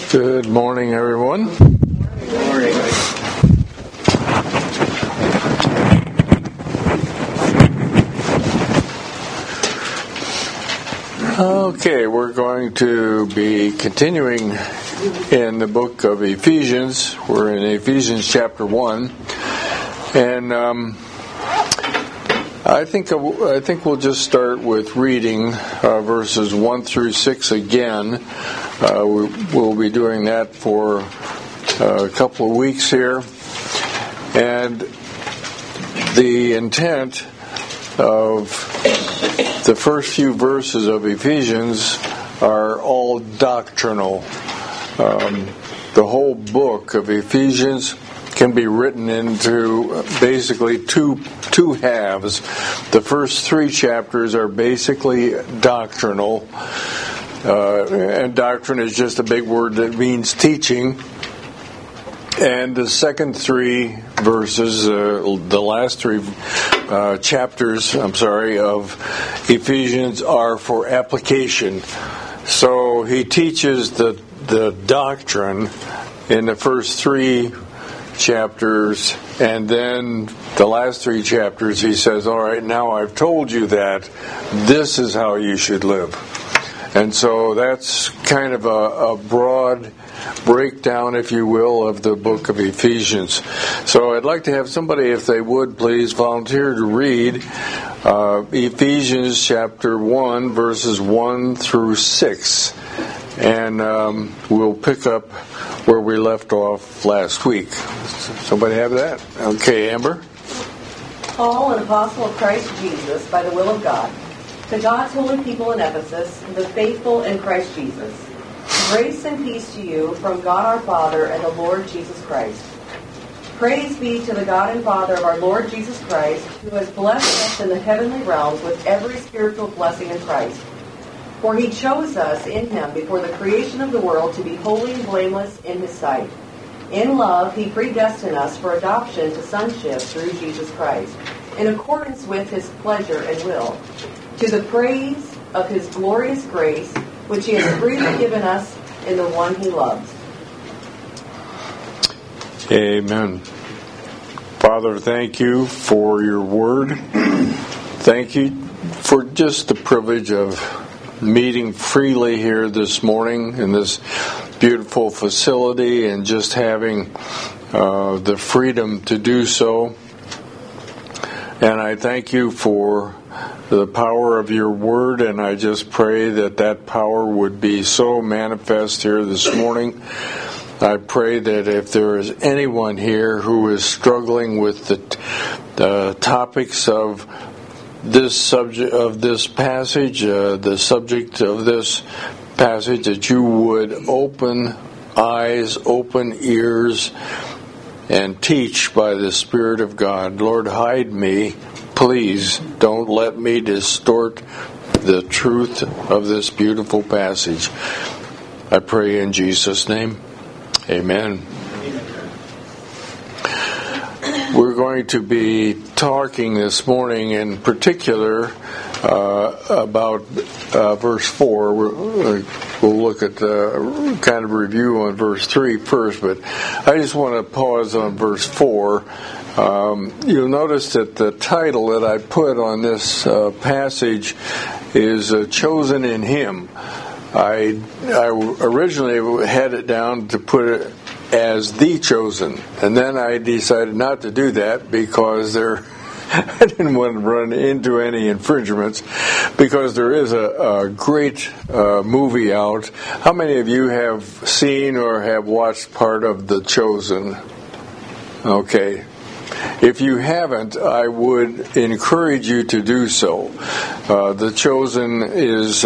Good morning, everyone. Good morning. Okay, we're going to be continuing in the book of Ephesians. We're in Ephesians chapter 1, and I think we'll just start with reading verses 1 through 6 again. We'll be doing that for a couple of weeks here, and the intent of the first few verses of Ephesians are all doctrinal. The whole book of Ephesians can be written into basically two halves. The first three chapters are basically doctrinal, and doctrine is just a big word that means teaching. And the second three verses, the last three chapters, of Ephesians are for application. So he teaches the doctrine in the first three chapters, and then the last three chapters he says, all right, now I've told you that, this is how you should live. And so that's kind of a broad breakdown, if you will, of the book of Ephesians. So I'd like to have somebody, if they would, please volunteer to read Ephesians chapter 1, verses 1 through 6. And we'll pick up where we left off last week. Somebody have that? Okay, Amber. Paul, an apostle of Christ Jesus, by the will of God, to God's holy people in Ephesus, the faithful in Christ Jesus. Grace and peace to you from God our Father and the Lord Jesus Christ. Praise be to the God and Father of our Lord Jesus Christ, who has blessed us in the heavenly realms with every spiritual blessing in Christ. For he chose us in him before the creation of the world to be holy and blameless in his sight. In love, he predestined us for adoption to sonship through Jesus Christ, in accordance with his pleasure and will, to the praise of his glorious grace, which he has freely given us in the one he loves. Amen. Father, thank you for your word. Thank you for just the privilege of meeting freely here this morning in this beautiful facility and just having the freedom to do so. And I thank you for the power of your word, and I just pray that power would be so manifest here this morning. I pray that if there is anyone here who is struggling with the topics of this subject of this passage, the subject of this passage, that you would open eyes, open ears, and teach by the Spirit of God. Lord, hide me. Please don't let me distort the truth of this beautiful passage. I pray in Jesus' name. Amen. We're going to be talking this morning in particular about verse 4. We'll look at kind of review on verse 3 first, but I just want to pause on verse 4. You'll notice that the title that I put on this passage is Chosen in Him. I originally had it down to put it as The Chosen, and then I decided not to do that because I didn't want to run into any infringements, because there is a great movie out. How many of you have seen or have watched part of The Chosen? Okay. If you haven't, I would encourage you to do so. The Chosen is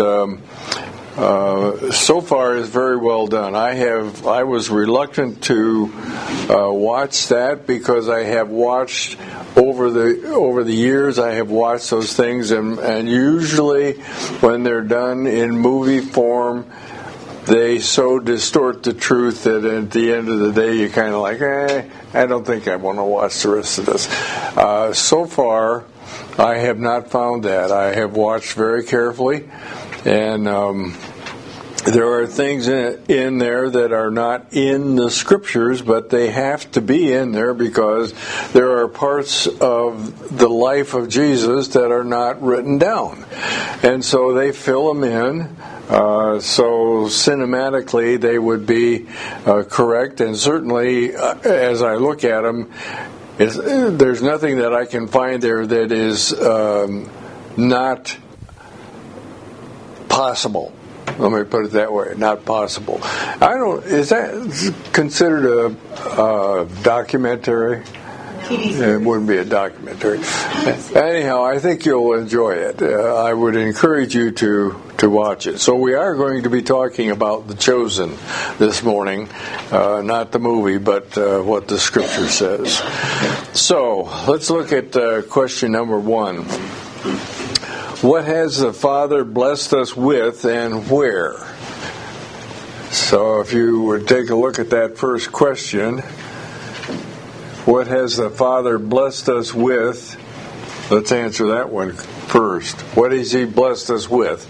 so far is very well done. I was reluctant to watch that because I have watched over the years. I have watched those things, and usually when they're done in movie form, they so distort the truth that at the end of the day you're kind of like, I don't think I want to watch the rest of this. So far, I have not found that. I have watched very carefully, and There are things in there that are not in the Scriptures, but they have to be in there because there are parts of the life of Jesus that are not written down. And so they fill them in. So cinematically they would be correct, and certainly as I look at them, there's nothing that I can find there that is not possible. Let me put it that way, not possible. Is that considered a documentary? It wouldn't be a documentary. Anyhow, I think you'll enjoy it. I would encourage you to watch it. So we are going to be talking about The Chosen this morning, not the movie, but what the Scripture says. So let's look at question number 1. What has the Father blessed us with and where? So if you would take a look at that first question, what has the Father blessed us with? Let's answer that one first. What has He blessed us with?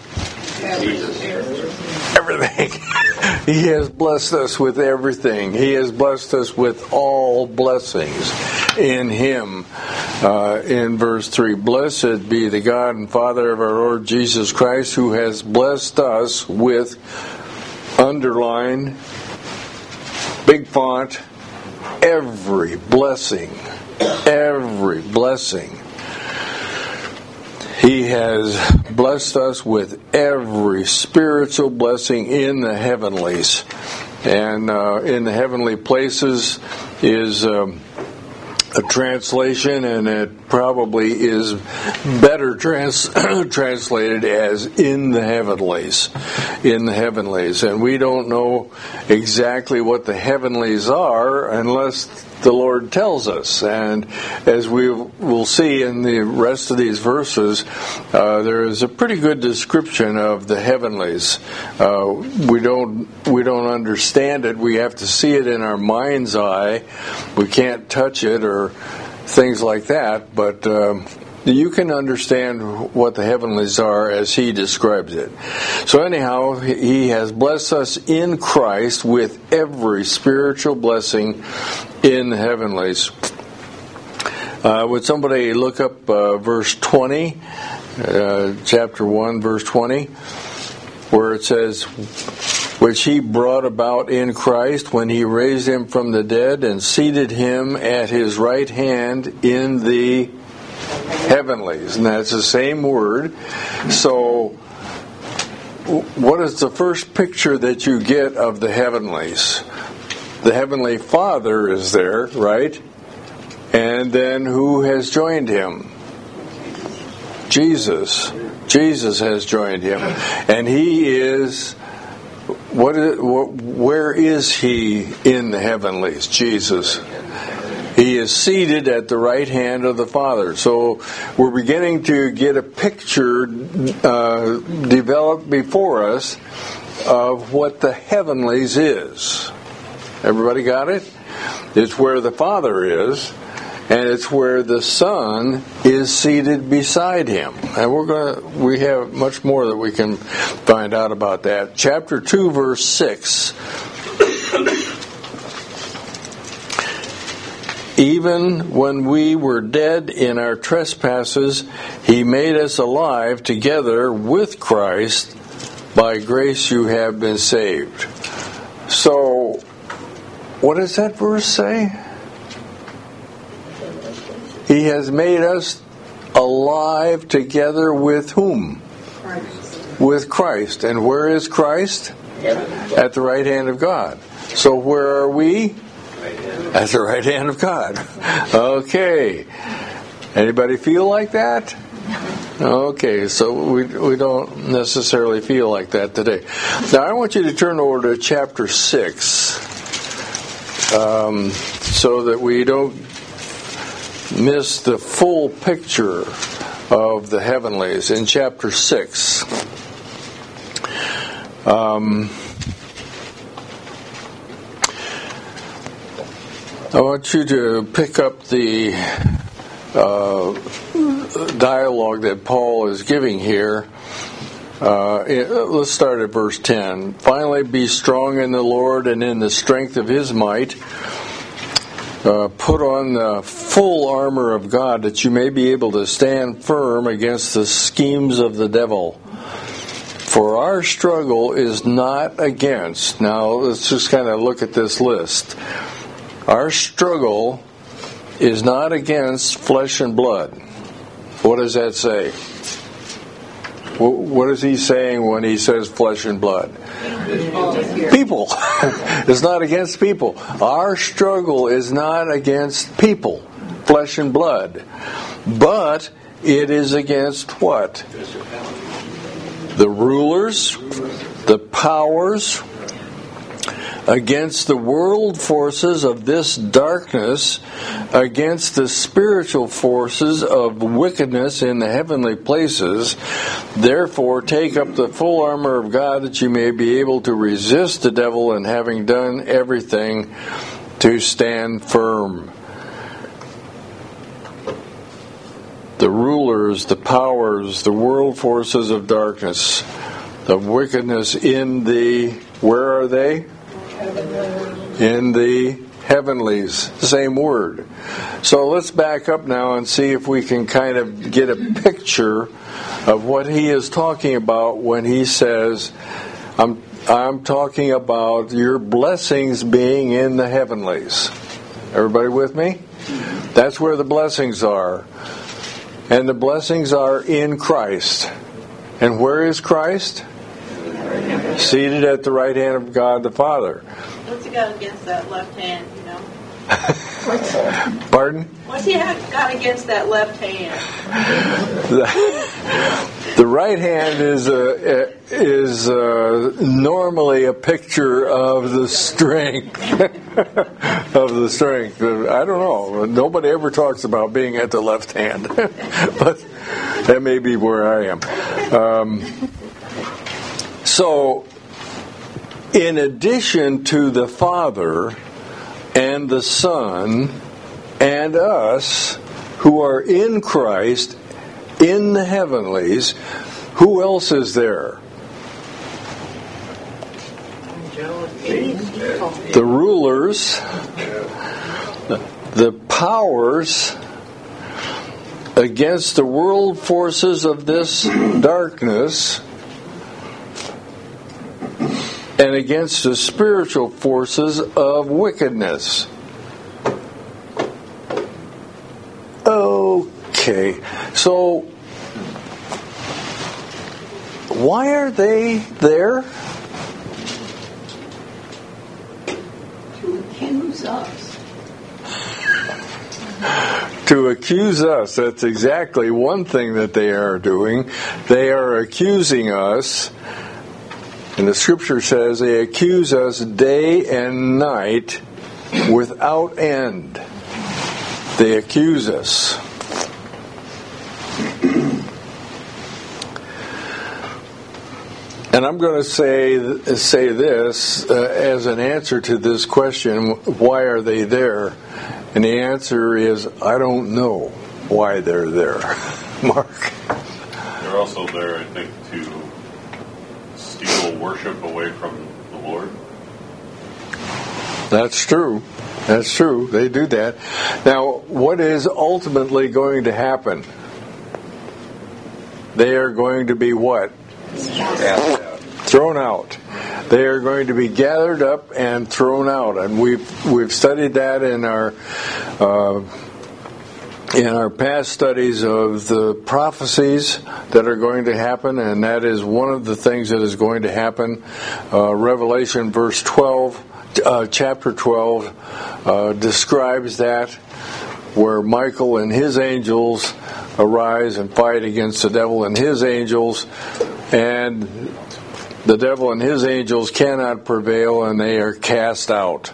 Everything. He has blessed us with everything. He has blessed us with all blessings in Him. In verse 3, blessed be the God and Father of our Lord Jesus Christ, who has blessed us with, underline, big font, every blessing. Every blessing. He has blessed us with every spiritual blessing in the heavenlies. And in the heavenly places is a translation, and it probably is better translated as in the heavenlies. In the heavenlies. And we don't know exactly what the heavenlies are unless the Lord tells us. And as we will see in the rest of these verses, there is a pretty good description of the heavenlies. We don't understand it. We have to see it in our mind's eye. We can't touch it or things like that, but you can understand what the heavenlies are as He describes it. So anyhow, He has blessed us in Christ with every spiritual blessing in the heavenlies. Would somebody look up verse 20, chapter 1, verse 20, where it says, which He brought about in Christ when He raised Him from the dead and seated Him at His right hand in the heavenlies. And that's the same word. So what is the first picture that you get of the heavenlies? The Heavenly Father is there, right? And then who has joined Him? Jesus. Jesus has joined Him. And He is... where is He in the heavenlies? Jesus. He is seated at the right hand of the Father. So we're beginning to get a picture developed before us of what the heavenlies is. Everybody got it? It's where the Father is, and it's where the Son is seated beside Him. And we have much more that we can find out about that. Chapter 2, verse 6. Even when we were dead in our trespasses, He made us alive together with Christ. By grace you have been saved. So, what does that verse say? He has made us alive together with whom? Christ. With Christ. And where is Christ? At the right hand of God. So where are we? At the right hand of God. Okay. Anybody feel like that? Okay, so we don't necessarily feel like that today. Now I want you to turn over to chapter 6 so that we don't miss the full picture of the heavenlies. In chapter 6, I want you to pick up the dialogue that Paul is giving here Let's start at verse 10. Finally, be strong in the Lord and in the strength of His might. Put on the full armor of God that you may be able to stand firm against the schemes of the devil. For our struggle is not against. Now, let's just kind of look at this list. Our struggle is not against flesh and blood. What does that say? What is he saying when he says flesh and blood? People. It's not against people. Our struggle is not against people, flesh and blood. But it is against what? The rulers, the powers, against the world forces of this darkness, against the spiritual forces of wickedness in the heavenly places. Therefore, take up the full armor of God that you may be able to resist the devil, and having done everything, to stand firm. The rulers, the powers, the world forces of darkness, of wickedness in the, where are they? In the heavenlies. Same word. So let's back up now and see if we can kind of get a picture of what he is talking about when he says, I'm talking about your blessings being in the heavenlies. Everybody with me? That's where the blessings are. And the blessings are in Christ. And where is Christ? Seated at the right hand of God the Father. What's he got against that left hand, you know? Pardon? What's he got against that left hand? The right hand is normally a picture of the strength. Of the strength. I don't know. Nobody ever talks about being at the left hand. But that may be where I am. So, in addition to the Father and the Son and us who are in Christ in the heavenlies, who else is there? The rulers, the powers against the world forces of this darkness, and against the spiritual forces of wickedness. Okay, so why are they there? To accuse us. To accuse us. That's exactly one thing that they are doing. They are accusing us. And the scripture says they accuse us day and night without end. They accuse us. And I'm going to say this as an answer to this question, why are they there? And the answer is, I don't know why they're there. Mark? They're also there, I think, to steal worship away from the Lord. That's true. That's true. They do that. Now, what is ultimately going to happen? They are going to be what? Thrown out. They are going to be gathered up and thrown out, and we've studied that in our past studies of the prophecies that are going to happen, and that is one of the things that is going to happen. Revelation chapter 12 describes that, where Michael and his angels arise and fight against the devil and his angels, and the devil and his angels cannot prevail, and they are cast out.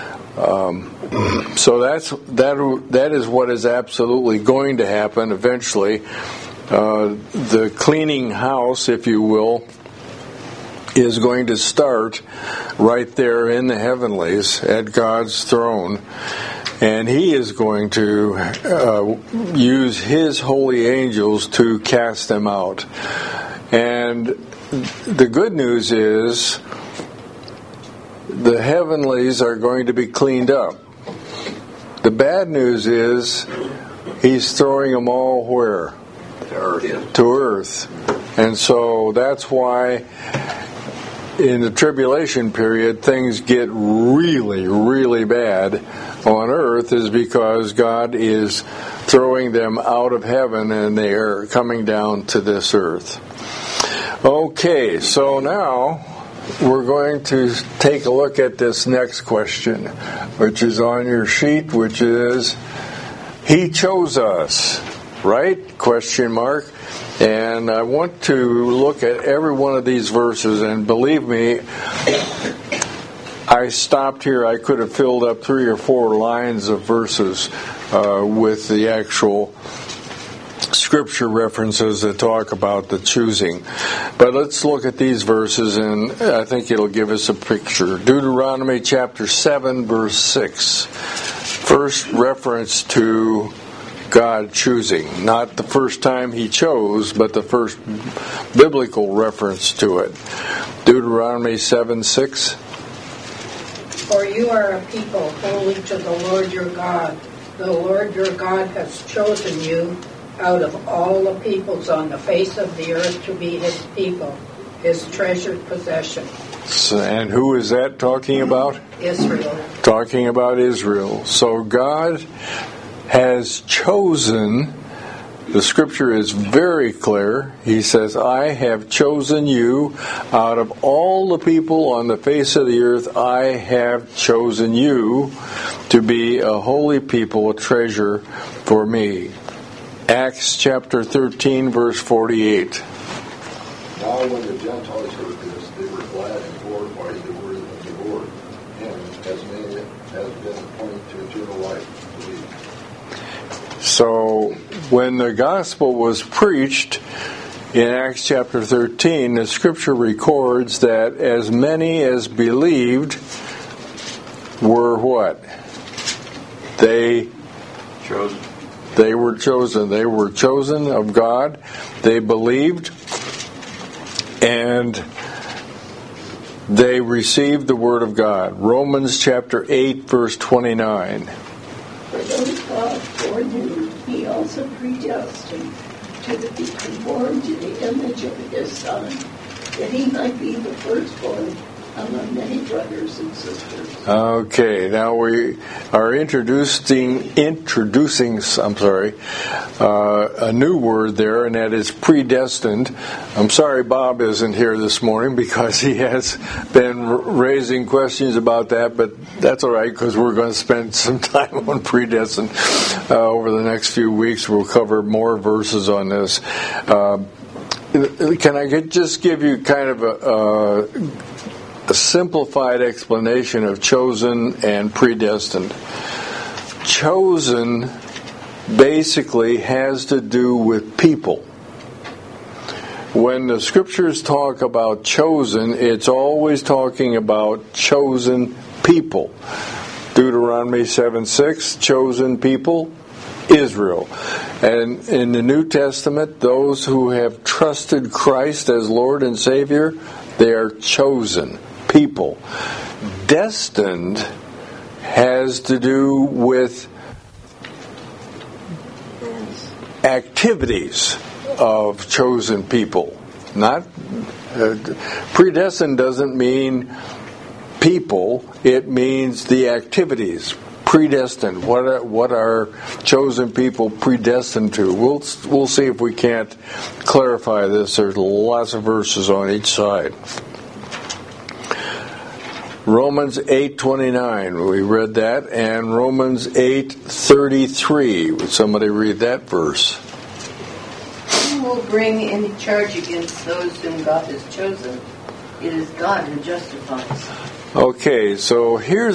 So that is what is absolutely going to happen eventually. The cleaning house, if you will, is going to start right there in the heavenlies at God's throne. And he is going to use his holy angels to cast them out. And the good news is the heavenlies are going to be cleaned up. The bad news is he's throwing them all where? To earth. And so that's why in the tribulation period things get really, really bad on earth, is because God is throwing them out of heaven and they are coming down to this earth. Okay, so now we're going to take a look at this next question, which is on your sheet, which is, He chose us, right? Question mark. And I want to look at every one of these verses, and believe me, I stopped here. I could have filled up 3 or 4 lines of verses with the actual scripture references that talk about the choosing. But let's look at these verses, and I think it'll give us a picture. Deuteronomy chapter 7, verse 6. First reference to God choosing. Not the first time He chose, but the first biblical reference to it. Deuteronomy 7:6. For you are a people holy to the Lord your God. The Lord your God has chosen you out of all the peoples on the face of the earth to be His people, His treasured possession. And who is that talking about? Israel. Talking about Israel. So God has chosen, the scripture is very clear. He says, I have chosen you out of all the people on the face of the earth. I have chosen you to be a holy people, a treasure for me. Acts chapter 13, verse 48. Now when the Gentiles heard this, they were glad and glorified the word of the Lord, and as many as been appointed to eternal life believed. So when the gospel was preached in Acts chapter 13, the scripture records that as many as believed were what? They were chosen. They were chosen of God. They believed, and they received the word of God. Romans chapter 8, verse 29. For those God foreknew, He also predestined to be conformed to the image of His Son, that He might be the firstborn among many brothers and sisters. Okay, now we are introducing a new word there, and that is predestined. I'm sorry Bob isn't here this morning because he has been raising questions about that, but that's all right because we're going to spend some time on predestined over the next few weeks. We'll cover more verses on this. Can I just give you kind of a simplified explanation of chosen and predestined? Chosen basically has to do with people. When the scriptures talk about chosen, it's always talking about chosen people. Deuteronomy 7:6, chosen people, Israel. And in the New Testament, those who have trusted Christ as Lord and Savior, they are chosen people. Destined has to do with activities of chosen people. Not predestined doesn't mean people, it means the activities. Predestined, what are chosen people predestined to? We'll see if we can't clarify this. There's lots of verses on each side. Romans 8:29, we read that, and Romans 8:33. Would somebody read that verse? Who will bring any charge against those whom God has chosen? It is God who justifies. Okay, so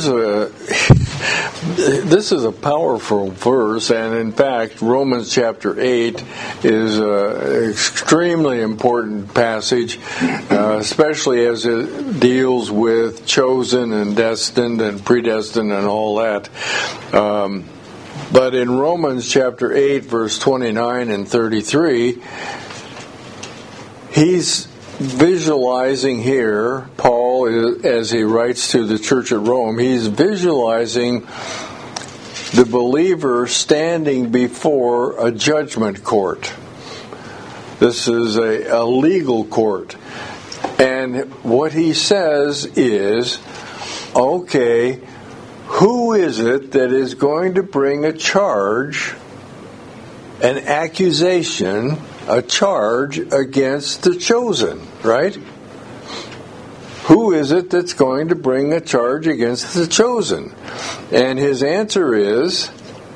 this is a powerful verse, and in fact, Romans chapter 8 is an extremely important passage, especially as it deals with chosen and destined and predestined and all that. But in Romans chapter 8, verse 29 and 33, He's visualizing here, Paul, as he writes to the church at Rome, he's visualizing the believer standing before a judgment court. This is a legal court. And what he says is, okay, who is it that is going to bring a charge, an accusation, a charge against the chosen, right? Who is it that's going to bring a charge against the chosen? And his answer is,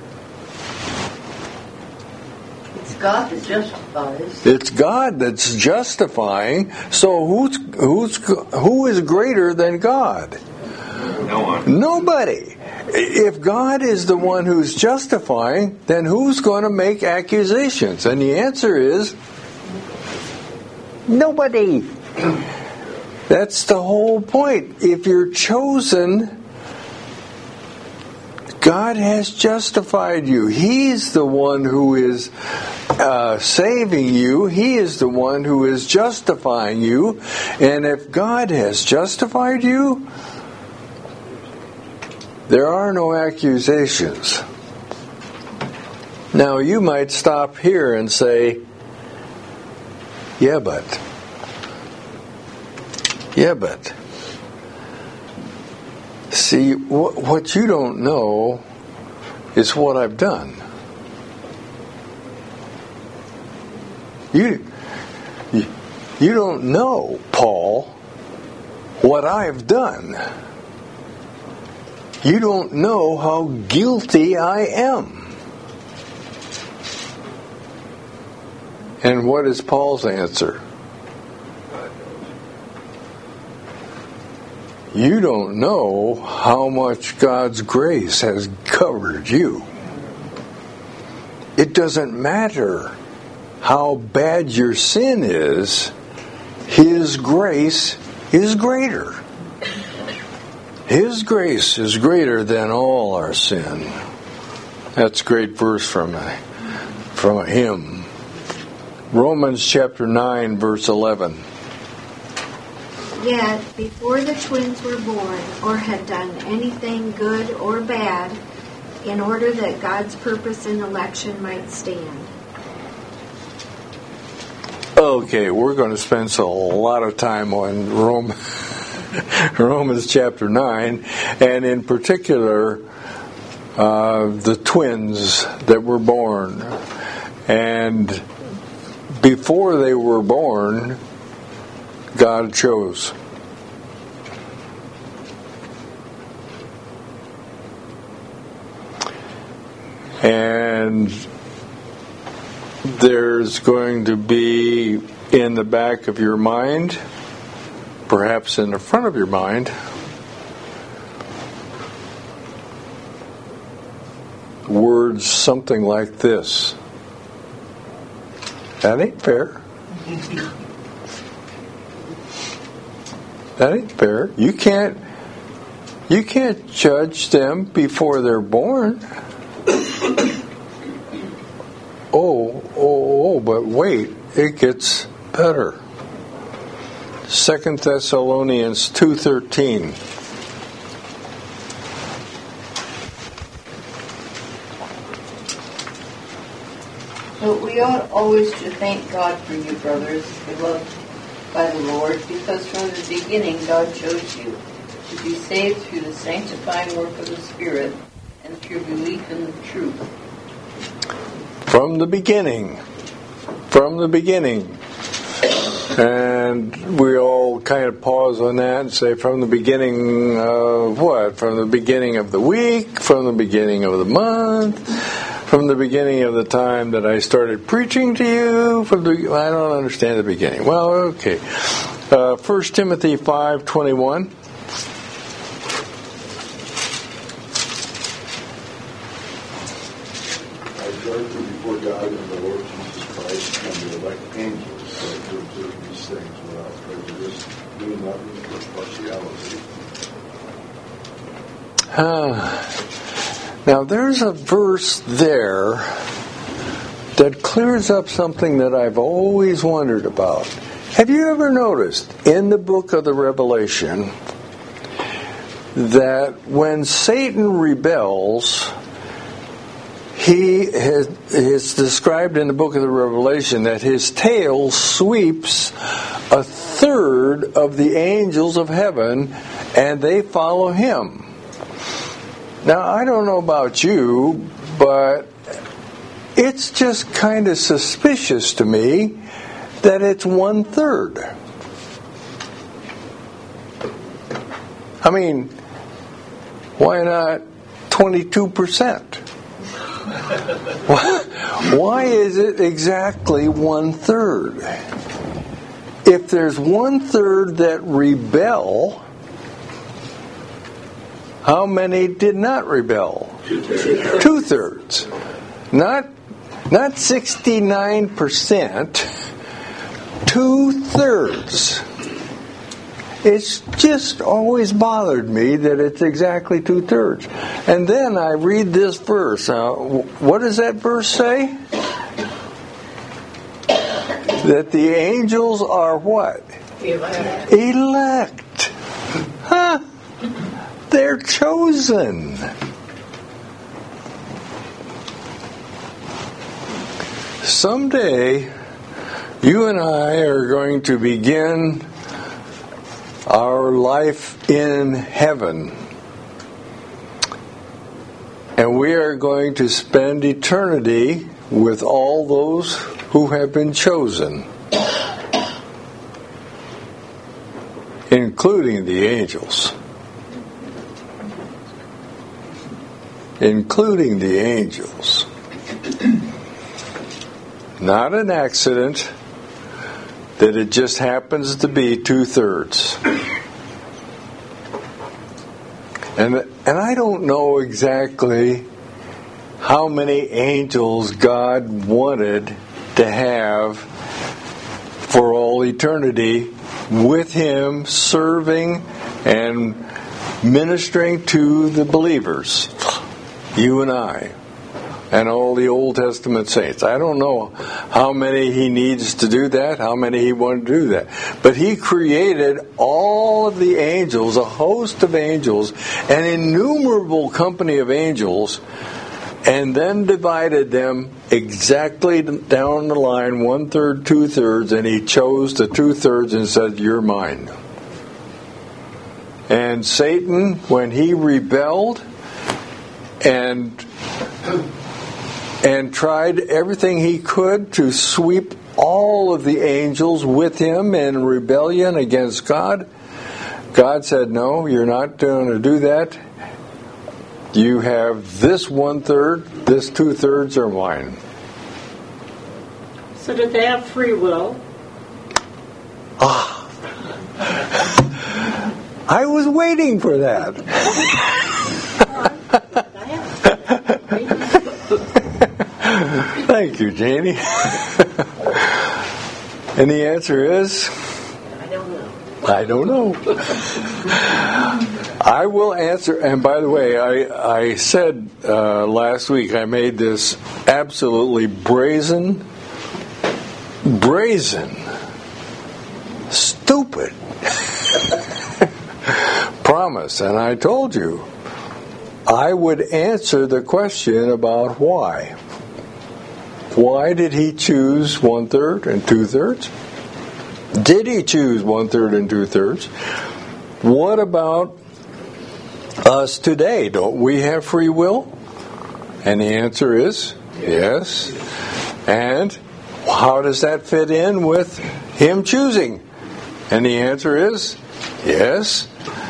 It's God that justifies. it's God that's justifying. So who is greater than God? No one. Nobody. If God is the one who's justifying, then who's going to make accusations? And the answer is nobody. That's the whole point. If you're chosen, God has justified you. He's the one who is saving you. He is the one who is justifying you. And if God has justified you, there are no accusations. Now, you might stop here and say, yeah, but. See, what you don't know is what I've done. You don't know, Paul, what I've done. You don't know how guilty I am. And what is Paul's answer? You don't know how much God's grace has covered you. It doesn't matter how bad your sin is, His grace is greater. His grace is greater than all our sin. That's a great verse from a hymn. Romans chapter 9, verse 11. Yet, before the twins were born or had done anything good or bad, in order that God's purpose in election might stand. Okay, we're going to spend a lot of time on Romans chapter 9, and in particular, the twins that were born. And before they were born, God chose. And there's going to be in the back of your mind, perhaps in the front of your mind, words something like this. That ain't fair. That ain't fair. You can't judge them before they're born. Oh, but wait, it gets better. 2 Thessalonians 2:13. But we ought always to thank God for you, brothers, beloved by the Lord, because from the beginning God chose you to be saved through the sanctifying work of the Spirit and through belief in the truth. From the beginning. And we all kind of pause on that and say, from the beginning of what? From the beginning of the week? From the beginning of the month? From the beginning of the time that I started preaching to you? I don't understand the beginning. Well, okay. 1 Timothy 5:21. Before God and the Lord Jesus Christ and the elect angels that to observe these things without prejudice, doing nothing with partiality. Now there's a verse there that clears up something that I've always wondered about. Have you ever noticed in the book of the Revelation that when Satan rebels, it's described in the book of the Revelation that his tail sweeps a third of the angels of heaven and they follow him. Now, I don't know about you, but it's just kind of suspicious to me that it's 1/3. I mean, why not 22%? Why is it exactly 1/3? If there's 1/3 that rebel, how many did not rebel? 2/3. Not 69%. 2/3. It's just always bothered me that it's exactly 2/3. And then I read this verse. What does that verse say? That the angels are what? Elect. Huh? They're chosen. Someday, you and I are going to begin our life in heaven. And we are going to spend eternity with all those who have been chosen, including the angels. Including the angels. Not an accident that it just happens to be 2/3. And I don't know exactly how many angels God wanted to have for all eternity with Him, serving and ministering to the believers, you and I, and all the Old Testament saints. I don't know how many He needs to do that, how many He wanted to do that. But He created all of the angels, a host of angels, an innumerable company of angels, and then divided them exactly down the line, 1/3, 2/3, and He chose the 2/3 and said, "You're mine." And Satan, when he rebelled and tried everything he could to sweep all of the angels with him in rebellion against God, God said, "No, you're not going to do that. You have this 1/3, this 2/3 are mine." So did they have free will? I was waiting for that. Thank you, Janie. And the answer is? I don't know. I will answer, and by the way, I said last week I made this absolutely brazen, stupid promise, and I told you I would answer the question about why. Why did He choose 1/3 and 2/3? Did He choose 1/3 and 2/3? What about us today? Don't we have free will? And the answer is yes. And how does that fit in with Him choosing? And the answer is yes.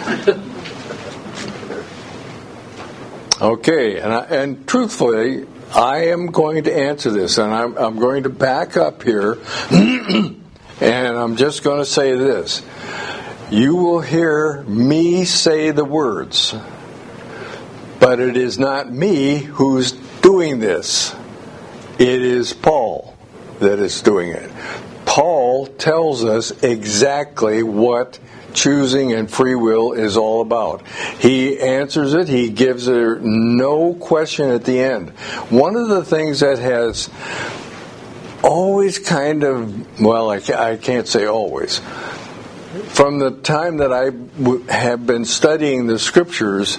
Okay, and truthfully, I am going to answer this, and I'm going to back up here, and I'm just going to say this. You will hear me say the words, but it is not me who's doing this. It is Paul that is doing it. Paul tells us exactly what choosing and free will is all about. He answers it. He gives it no question at the end. One of the things that has always kind of, well, I can't say always. From the time that I have been studying the Scriptures,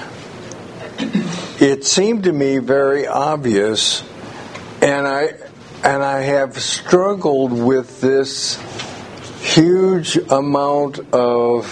it seemed to me very obvious, and I have struggled with this huge amount of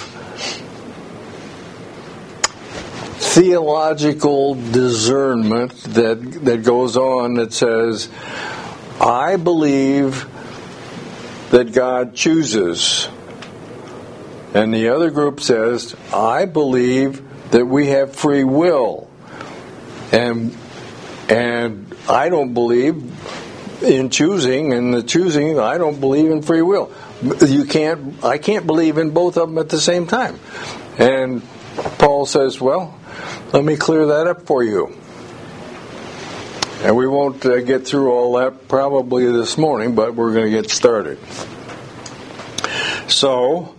theological discernment that goes on that says, I believe that God chooses. And the other group says, I believe that we have free will. And I don't believe in choosing, and the choosing, I don't believe in free will. I can't believe in both of them at the same time. And Paul says, well, let me clear that up for you. And we won't get through all that probably this morning, but we're going to get started. So,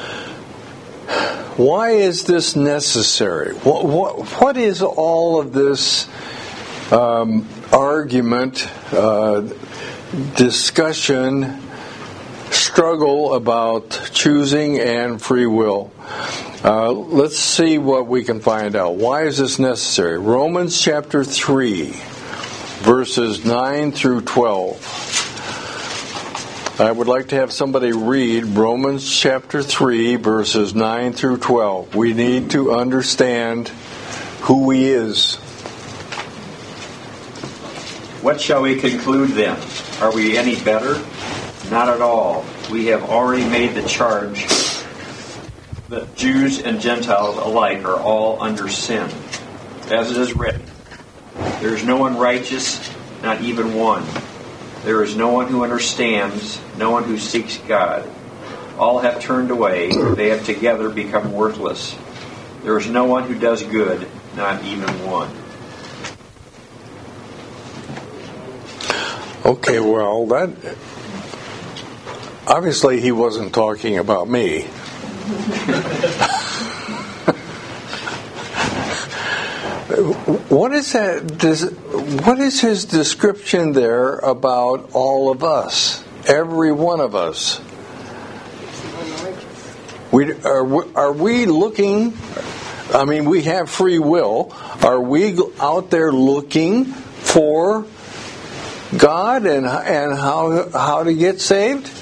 why is this necessary? What is all of this argument, discussion, struggle about choosing and free will? Let's see what we can find out. Why is this necessary? Romans chapter 3, verses 9 through 12. I would like to have somebody read Romans chapter 3, verses 9 through 12. We need to understand who He is. What shall we conclude then? Are we any better? Not at all. We have already made the charge that Jews and Gentiles alike are all under sin. As it is written, there is no one righteous, not even one. There is no one who understands, no one who seeks God. All have turned away, they have together become worthless. There is no one who does good, not even one. Okay, well, that obviously he wasn't talking about me. What is that? What is his description there about all of us? Every one of us. Are we looking? I mean, we have free will. Are we out there looking for God and how to get saved?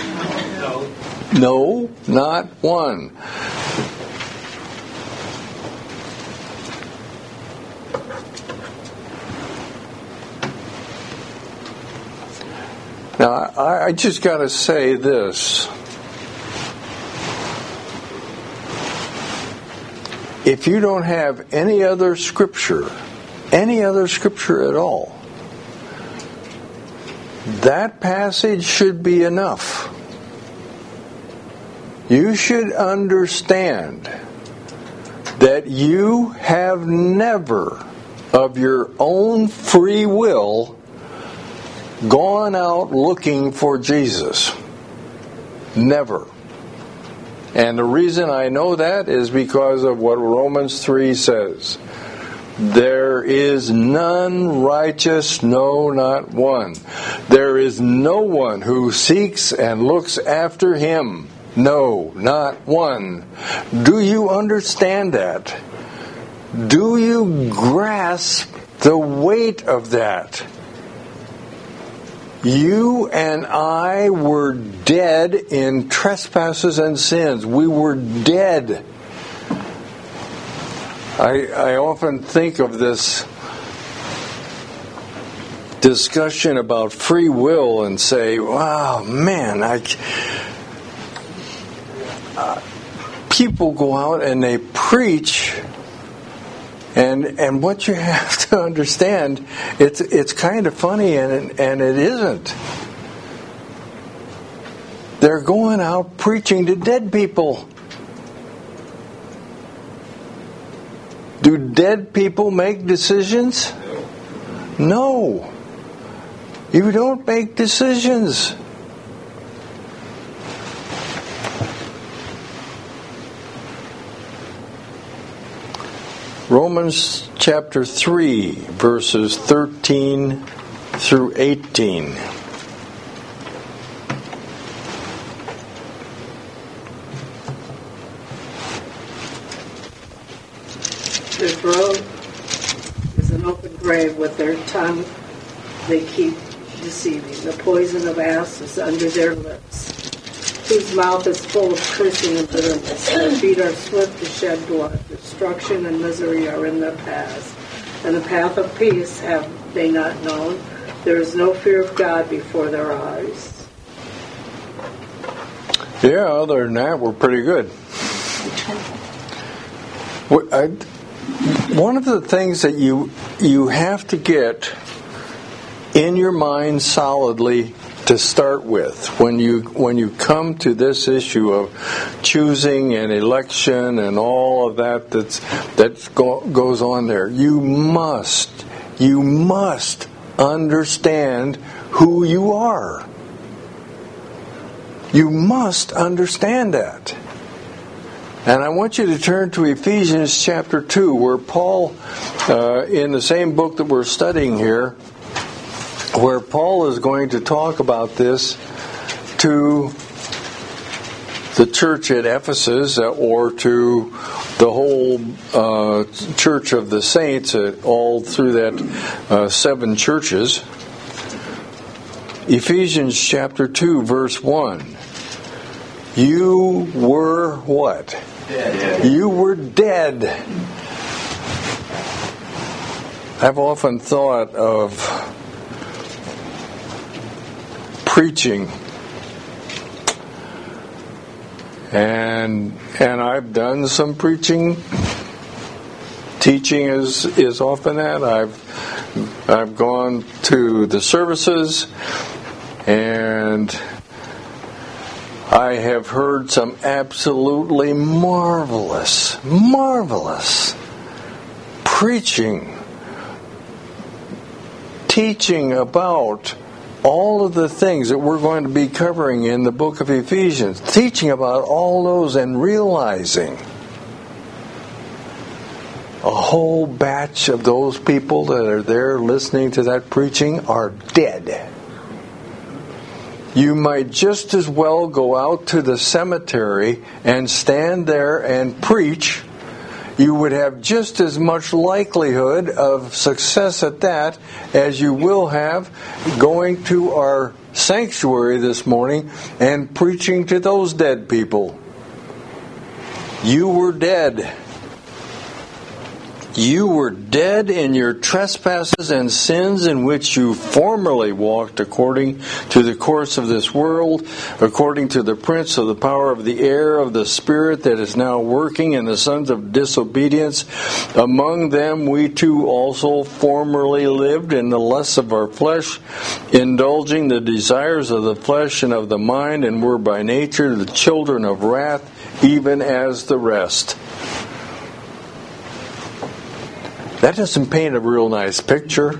No, not one. Now, I just got to say this. If you don't have any other scripture at all, that passage should be enough. You should understand that you have never, of your own free will, gone out looking for Jesus. Never. And the reason I know that is because of what Romans 3 says. There is none righteous, no, not one. There is no one who seeks and looks after Him. No, not one. Do you understand that? Do you grasp the weight of that? You and I were dead in trespasses and sins. We were dead. I often think of this discussion about free will and say, wow, man, people go out and they preach, and what you have to understand, it's kind of funny and it isn't. They're going out preaching to dead people. Do dead people make decisions? No. You don't make decisions. Romans chapter 3, verses 13 through 18. Their throat is an open grave. With their tongue they keep deceiving. The poison of asps is under their lips, whose mouth is full of cursing and bitterness. Their feet are swift to shed blood. Destruction and misery are in their paths, and the path of peace have they not known. There is no fear of God before their eyes. Yeah, other than that, we're pretty good. One of the things that you have to get in your mind solidly to start with when you come to this issue of choosing an election and all of that goes on there, you must understand who you are. You must understand that. And I want you to turn to Ephesians chapter 2, where Paul, in the same book that we're studying here, where Paul is going to talk about this to the church at Ephesus, or to the whole church of the saints, all through that 7 churches. Ephesians chapter 2, verse 1. You were what? Dead. You were dead. I've often thought of preaching, and I've done some preaching. Teaching is often that. I've gone to the services, and I have heard some absolutely marvelous preaching, teaching about all of the things that we're going to be covering in the book of Ephesians, teaching about all those and realizing a whole batch of those people that are there listening to that preaching are dead. You might just as well go out to the cemetery and stand there and preach. You would have just as much likelihood of success at that as you will have going to our sanctuary this morning and preaching to those dead people. You were dead. You were dead in your trespasses and sins in which you formerly walked according to the course of this world, according to the prince of the power of the air, of the spirit that is now working in the sons of disobedience. Among them we too also formerly lived in the lusts of our flesh, indulging the desires of the flesh and of the mind, and were by nature the children of wrath, even as the rest. That doesn't paint a real nice picture.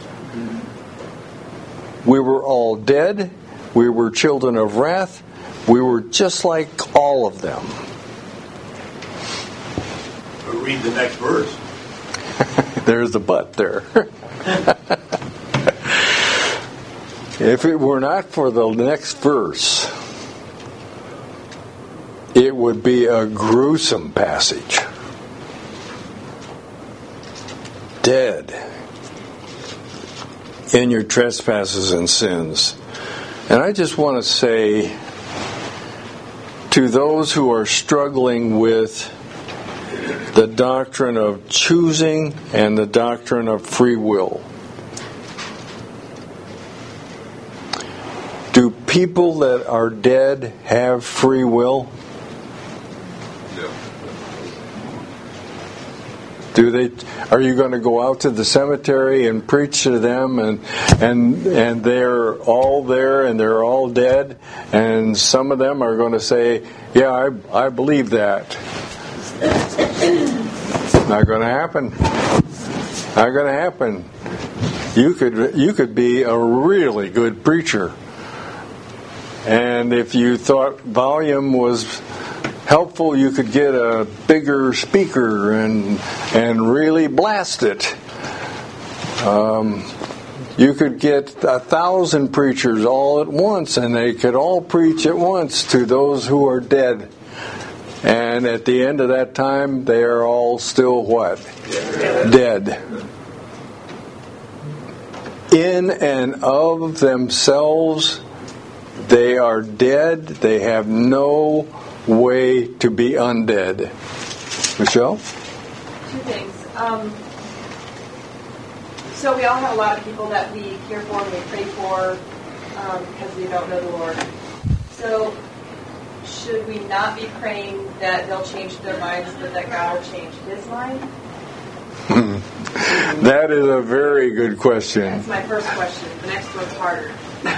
We were all dead. We were children of wrath. We were just like all of them. Read the next verse. There's the but there. If it were not for the next verse, it would be a gruesome passage. Dead in your trespasses and sins. And I just want to say to those who are struggling with the doctrine of choosing and the doctrine of free will, do people that are dead have free will? Do they? Are you going to go out to the cemetery and preach to them, and they're all there and they're all dead, and some of them are going to say, "Yeah, I believe that." Not going to happen. Not going to happen. You could be a really good preacher, and if you thought volume was helpful, you could get a bigger speaker and really blast it. You could get 1,000 preachers all at once, and they could all preach at once to those who are dead. And at the end of that time, they are all still what? Dead. In and of themselves, they are dead. They have no way to be undead. Michelle? Two things. So we all have a lot of people that we care for and we pray for because we don't know the Lord. So should we not be praying that they'll change their minds, but that God will change His mind? That is a very good question. That's my first question. The next one's harder.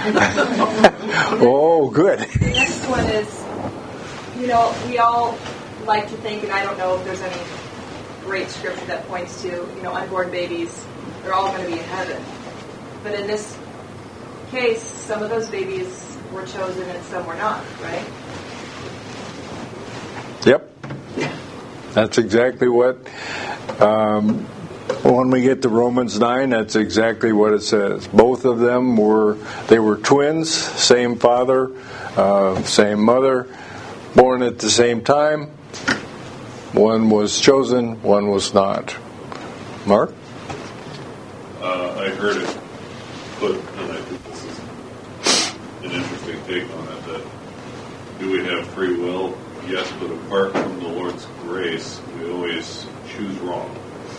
Oh, good. The next one is, we all like to think, and I don't know if there's any great scripture that points to, unborn babies, they're all going to be in heaven. But in this case, some of those babies were chosen and some were not, right? Yep. That's exactly what, when we get to Romans 9, that's exactly what it says. Both of them were twins, same father, same mother, born at the same time. One was chosen, one was not. Mark? I heard it put, and I think this is an interesting take on it, that do we have free will? Yes, but apart from the Lord's grace, we always choose wrong.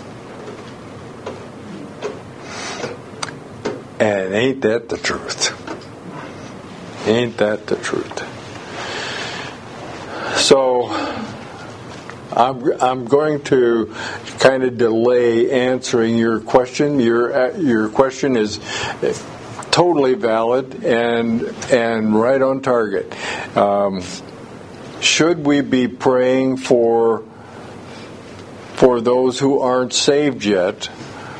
And ain't that the truth? Ain't that the truth? So, I'm going to kind of delay answering your question. Your question is totally valid and right on target. Should we be praying for those who aren't saved yet?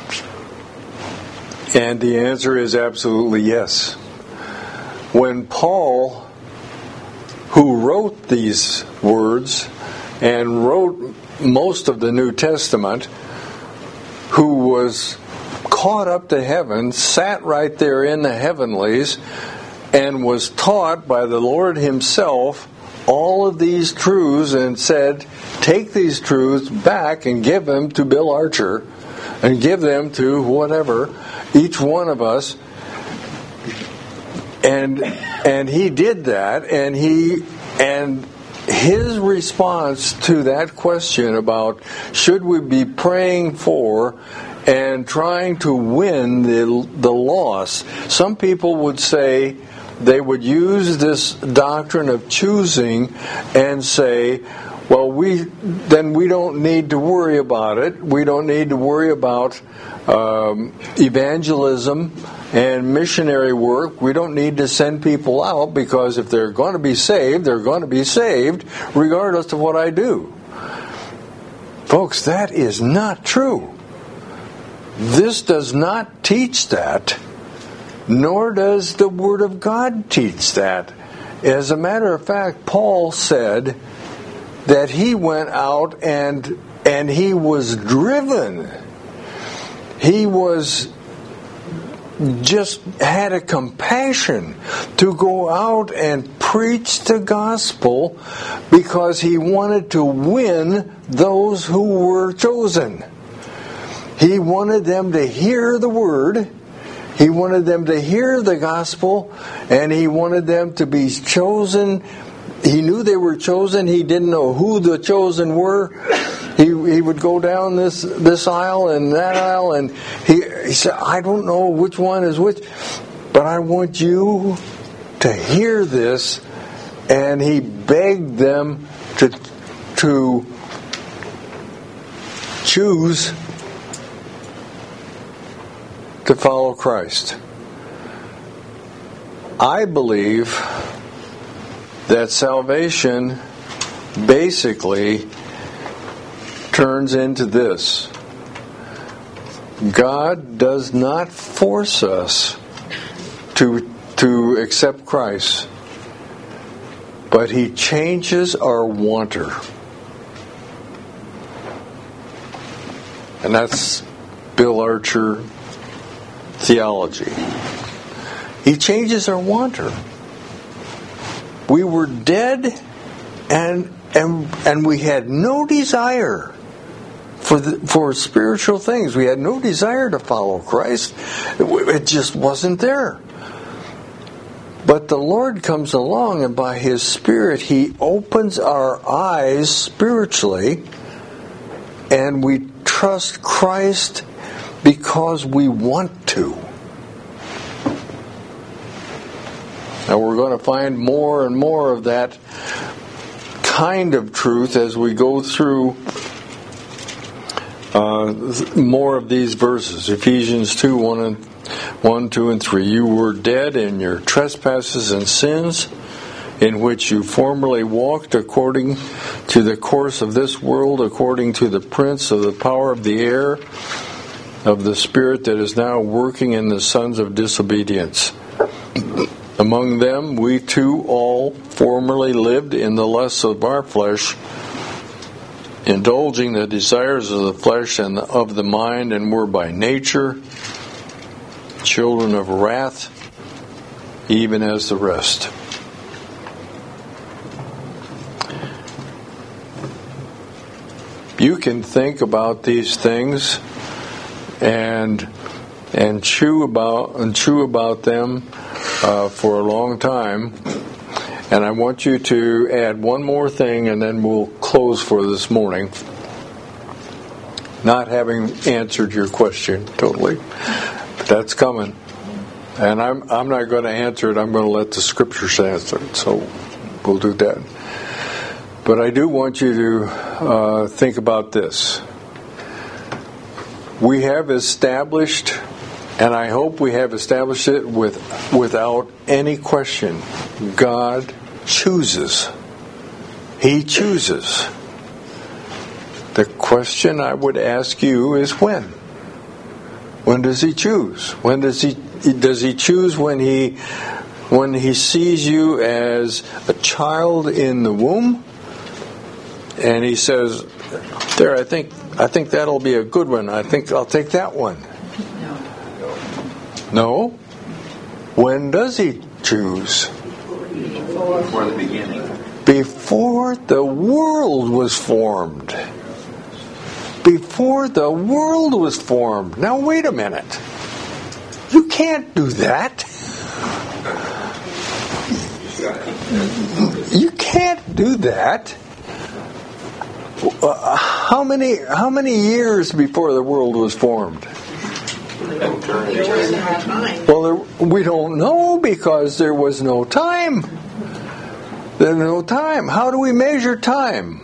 And the answer is absolutely yes. When Paul, who wrote these words and wrote most of the New Testament, who was caught up to heaven, sat right there in the heavenlies, and was taught by the Lord Himself all of these truths and said, take these truths back and give them to Bill Archer and give them to whatever, each one of us. And he did that, and his response to that question about should we be praying for and trying to win the lost, some people would say they would use this doctrine of choosing and say, well, we don't need to worry about it. We don't need to worry about evangelism and missionary work. We don't need to send people out because if they're going to be saved, they're going to be saved regardless of what I do. Folks, that is not true. This does not teach that, nor does the Word of God teach that. As a matter of fact, Paul said that he went out and he was driven. He was just had a compassion to go out and preach the gospel because he wanted to win those who were chosen. He wanted them to hear the word. He wanted them to hear the gospel, and he wanted them to be chosen. He knew they were chosen. He didn't know who the chosen were. He would go down this aisle and that aisle, and he said, I don't know which one is which, but I want you to hear this. And he begged them to choose to follow Christ. I believe that salvation basically turns into this. God does not force us to accept Christ, but He changes our wanter. And that's Bill Archer theology. He changes our wanter. We were dead, and and we had no desire for spiritual things. We had no desire to follow Christ. It just wasn't there. But the Lord comes along, and by His Spirit, He opens our eyes spiritually, and we trust Christ because we want to. Now we're going to find more and more of that kind of truth as we go through more of these verses. Ephesians 2, 1, 2, and 3. You were dead in your trespasses and sins, in which you formerly walked according to the course of this world, according to the prince of the power of the air, of the spirit that is now working in the sons of disobedience. Among them we too all formerly lived in the lusts of our flesh, indulging the desires of the flesh and of the mind, and were by nature children of wrath, even as the rest. You can think about these things and chew about them for a long time. And I want you to add one more thing, and then we'll close for this morning. Not having answered your question totally, but that's coming. And I'm not going to answer it. I'm going to let the Scriptures answer it. So we'll do that. But I do want you to think about this. We have established, and I hope we have established it without any question, God chooses. He chooses. The question I would ask you is when? When does He choose? When does He choose when He sees you as a child in the womb, and He says, "There, I think that'll be a good one. I think I'll take that one." No. When does He choose? Before the beginning. Before the world was formed. Before the world was formed. Now wait a minute. You can't do that. You can't do that. How many years before the world was formed? Well, we don't know because there was no time. There's no time. How do we measure time?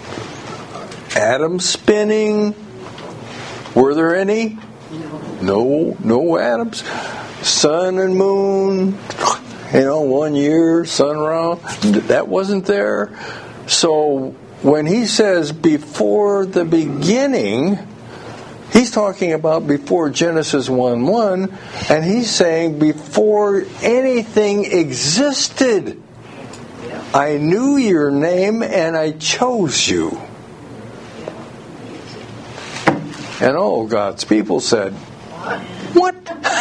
Atoms spinning. Were there any? No atoms. Sun and moon. 1 year, sun round. That wasn't there. So when He says before the beginning, He's talking about before Genesis 1:1, and He's saying before anything existed, I knew your name and I chose you. And all God's people said, "What?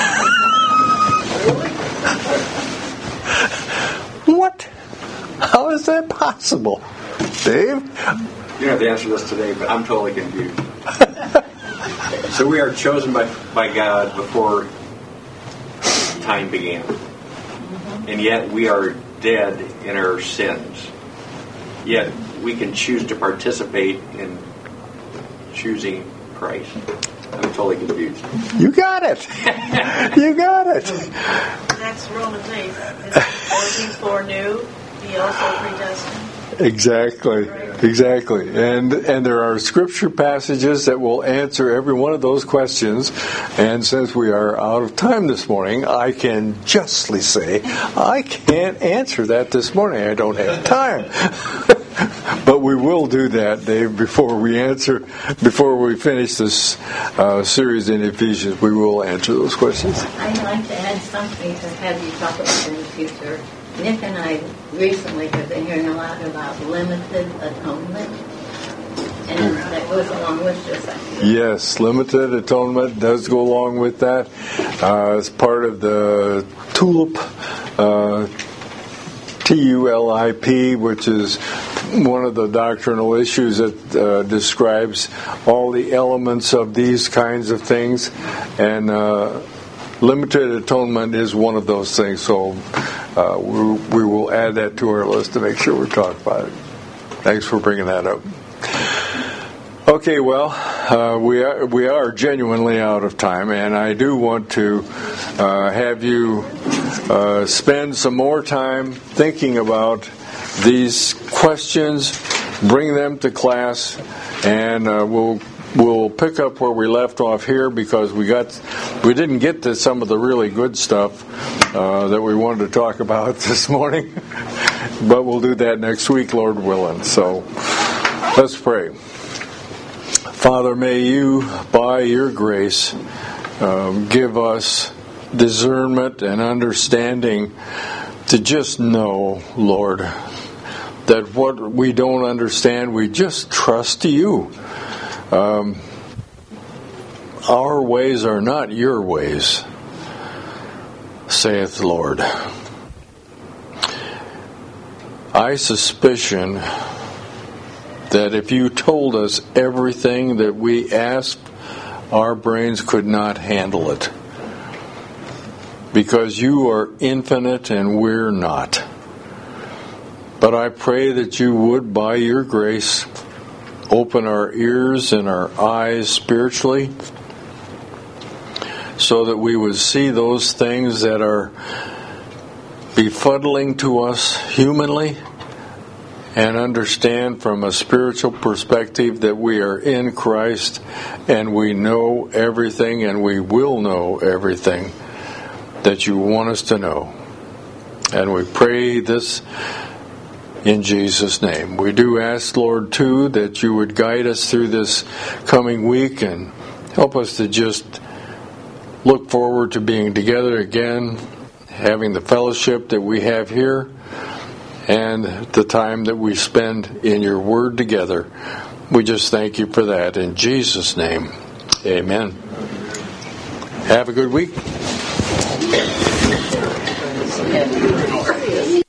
What? How is that possible?" Dave? You don't have to answer this today, but I'm totally confused. So we are chosen by God before time began. And yet we are dead in our sins. Yet we can choose to participate in choosing Christ. I'm totally confused. You got it. You got it. That's Romans 8. As He foreknew, He also predestined. Exactly. And there are Scripture passages that will answer every one of those questions. And since we are out of time this morning, I can justly say I can't answer that this morning. I don't have time. But we will do that, Dave, before we finish this series in Ephesians. We will answer those questions. I'd like to add something to have you talk about in the future. Nick and I recently have been hearing a lot about limited atonement, and that goes along with this idea. Yes, limited atonement does go along with that. It's part of the TULIP, TULIP, which is one of the doctrinal issues that describes all the elements of these kinds of things, and limited atonement is one of those things. So we will add that to our list to make sure we talk about it. Thanks for bringing that up. Okay, well, we are genuinely out of time, and I do want to have you spend some more time thinking about these questions, bring them to class, and we'll pick up where we left off here, because we didn't get to some of the really good stuff that we wanted to talk about this morning, but we'll do that next week, Lord willing. So let's pray. Father, may you, by your grace, give us discernment and understanding to just know, Lord, that what we don't understand, we just trust you. Our ways are not your ways, saith the Lord. I suspicion that if you told us everything that we asked, our brains could not handle it. Because you are infinite and we're not. But I pray that you would, by your grace, open our ears and our eyes spiritually, so that we would see those things that are befuddling to us humanly, and understand from a spiritual perspective that we are in Christ and we know everything and we will know everything that you want us to know. And we pray this in Jesus' name. We do ask, Lord, too, that you would guide us through this coming week and help us to just look forward to being together again, having the fellowship that we have here, and the time that we spend in your word together. We just thank you for that. In Jesus' name, amen. Have a good week.